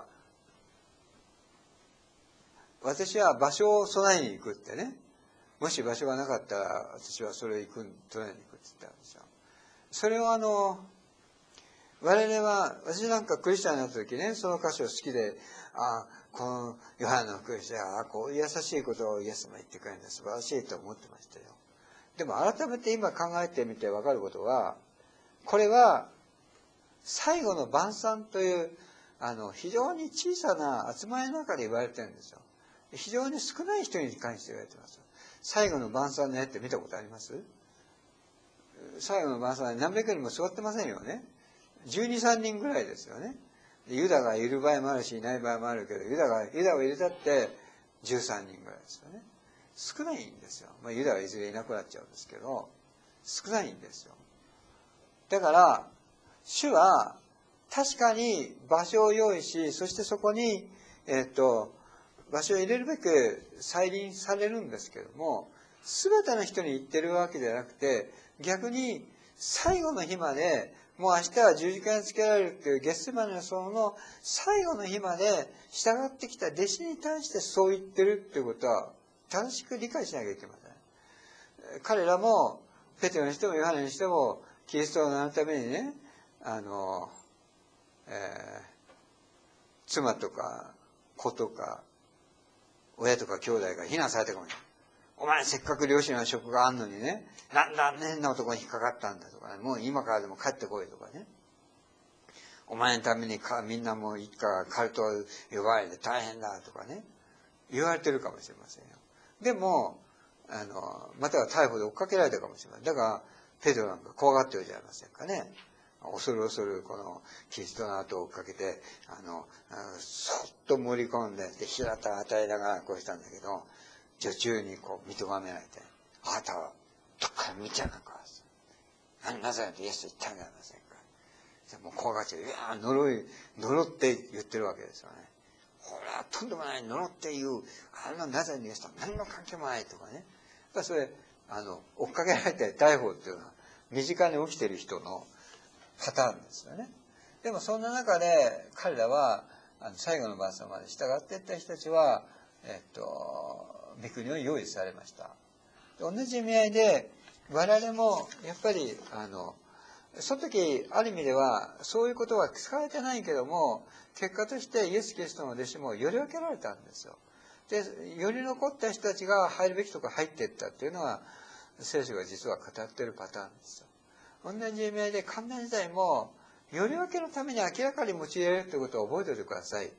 私は場所を備えに行くってね。もし場所がなかったら私はそれを行く、備えに行くって言ったんですよ。それをあの我々は、私なんかクリスチャンになった時ね、その箇所好きで、ああ、このヨハネの福音書は、こういう優しいことをイエス様言ってくれるんだ、素晴らしいと思ってましたよ。でも改めて今考えてみて分かることは、これは最後の晩餐という、あの、非常に小さな集まりの中で言われてるんですよ。非常に少ない人に関して言われてます。最後の晩餐の絵って見たことあります？最後の晩餐で何百人も座ってませんよね。じゅうに、さんにんぐらいですよね。ユダがいる場合もあるしいない場合もあるけど、ユダがユダを入れたってじゅうさんにんぐらいですよね。少ないんですよ。まあ、ユダはいずれいなくなっちゃうんですけど、少ないんですよ。だから主は確かに場所を用意し、そしてそこにえっと場所を入れるべく再臨されるんですけども、全ての人に言ってるわけじゃなくて、逆に最後の日まで、もう明日は十字架につけられるっていうゲッセマネの園の最後の日まで従ってきた弟子に対してそう言ってるっていうことは正しく理解しなきゃいけません。彼らもペテロにしてもヨハネにしてもキリストを名のためにね、あの、えー、妻とか子とか親とか兄弟が非難されたかもしれない。お前せっかく両親の職があんのにね、なんだ変な男に引っかかったんだとかね、もう今からでも帰ってこいとかね。お前のためにかみんなもう一家がカルトを呼ばれて大変だとかね、言われてるかもしれませんよ。でも、あの、または逮捕で追っかけられたかもしれません。だから、ペテロなんか怖がってるじゃありませんかね。恐る恐るこのキリストの後を追っかけて、あの、そっと盛り込んで、で、平田与えながらこうしたんだけど、女中にこう認められて、あなたはどっから見ちゃうのか。なぜイエスと言ったんじゃありませんか。もう怖がっちゃう。いや呪い、呪って言ってるわけですよね。ほら、とんでもない、呪って言う。あのナザレのイエスとは何の関係もないとかね。やっぱそれ、あの、追っかけられて逮捕っていうのは、身近に起きてる人のパターンですよね。でもそんな中で、彼らは、あの最後の晩餐まで従っていった人たちは、えっと、御国を用意されました。同じ意味合いで我々もやっぱりあのその時ある意味ではそういうことは使われてないけども、結果としてイエス・キリストの弟子もより分けられたんですよ。でより残った人たちが入るべきとこ入っていったっていうのは聖書が実は語っているパターンですよ。同じ意味合いで観念時代もより分けのために明らかに用いられるということを覚えておいてください。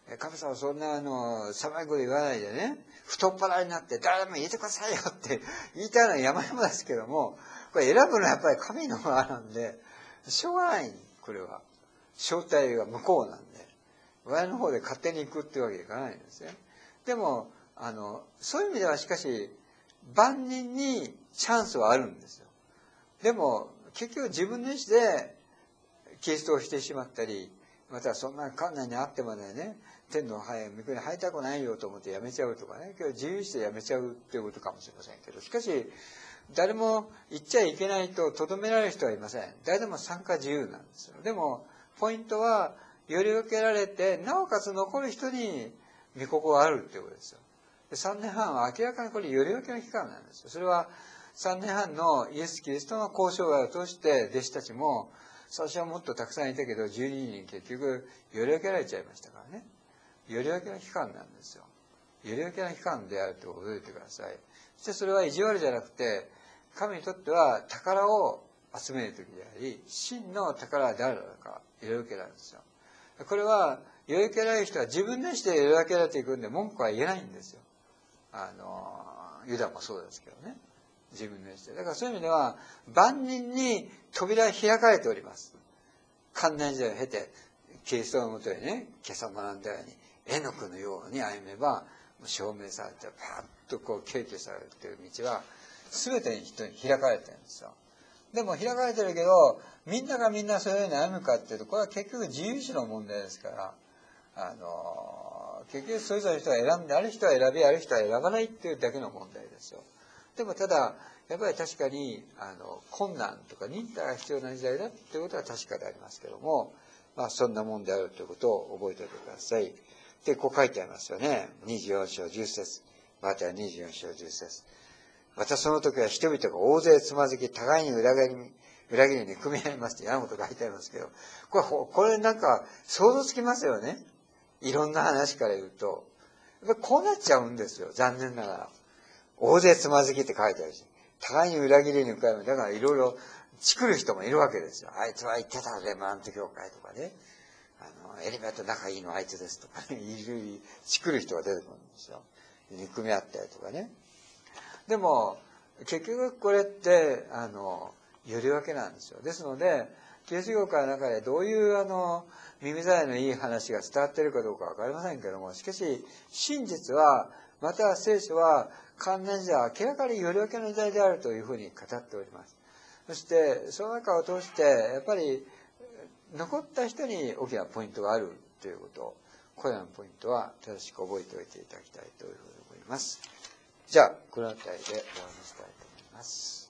神様そんなあの寒いこと言わないでね、太っ腹になって誰でも入れてくださいよって言いたいのは山々ですけども、これ選ぶのはやっぱり神の側なんで、しょうがない、これは。招待が向こうなんで。親の方で勝手に行くっていうわけにいかないんですね。でも、あの、そういう意味ではしかし、万人にチャンスはあるんですよ。でも、結局自分の意思でキリストをしてしまったり、またそんな観念にあってまでね、天の御国に入りたくないよと思ってやめちゃうとかね、今日自由意志でやめちゃうっていうことかもしれませんけど、しかし、誰も行っちゃいけないと留められる人はいません。誰でも参加自由なんですよ。でも、ポイントは、より分けられて、なおかつ残る人に御心があるっていうことですよ。でさんねんはんは明らかにこれより分けの期間なんですよ。それはさんねんはんのイエス・キリストの交渉外を通して弟子たちも、最初はもっとたくさんいたけど、じゅうににん結局より分けられちゃいましたからね。より分けの期間なんですよ。より分けの期間であるということを覚えてください。そしてそれは意地悪じゃなくて、神にとっては宝を集める時であり、真の宝は誰なのか、より分けなんですよ。これは、より分けられる人は自分の意思でより分けられていくんで文句は言えないんですよ。あの、ユダもそうですけどね。自分の意思で。だからそういう意味では、万人に扉が開かれております。観念時代を経て、キリストのもとでね、今朝学んだように、絵の具のように歩めば、証明されて、パッとこう、敬虚されるという道は、すべての人に開かれてるんですよ。でも開かれてるけど、みんながみんなそういうように歩むかっていうと、これは結局自由意志の問題ですから、あの、結局それぞれの人が選んで、ある人は選び、ある人は選ばないっていうだけの問題ですよ。でもただ、やっぱり確かに、あの、困難とか忍耐が必要な時代だっていうことは確かでありますけども、まあそんなもんであるということを覚えておいてください。で、こう書いてありますよね。にじゅうよん章じゅっ節。またにじゅうよん章じゅっ節。またその時は人々が大勢つまずき、互いに裏切りに、裏切りに組み合いますって嫌なこと書いてありますけど、これ、これなんか想像つきますよね。いろんな話から言うと。やっぱこうなっちゃうんですよ。残念ながら。大勢つまずきって書いてあるし、互いに裏切りに向かいます。だからいろいろチクる人もいるわけですよ。あいつは言ってたレマント教会とかね。あの、エリメと仲いいのあいつですとかね。いる、チクる人が出てくるんですよ。憎み合ったりとかね。でも、結局これって、あの、より分けなんですよ。ですので、キリスト教会の中でどういう、あの、耳障りのいい話が伝わっているかどうかわかりませんけども、しかし、真実は、また聖書は、観念時代は明らかにより分けの時代であるというふうに語っております。そして、その中を通して、やっぱり、残った人に大きなポイントがあるということ、これらのポイントは正しく覚えておいていただきたいというふうに思います。じゃあ、この辺りで終わりにしたいと思います。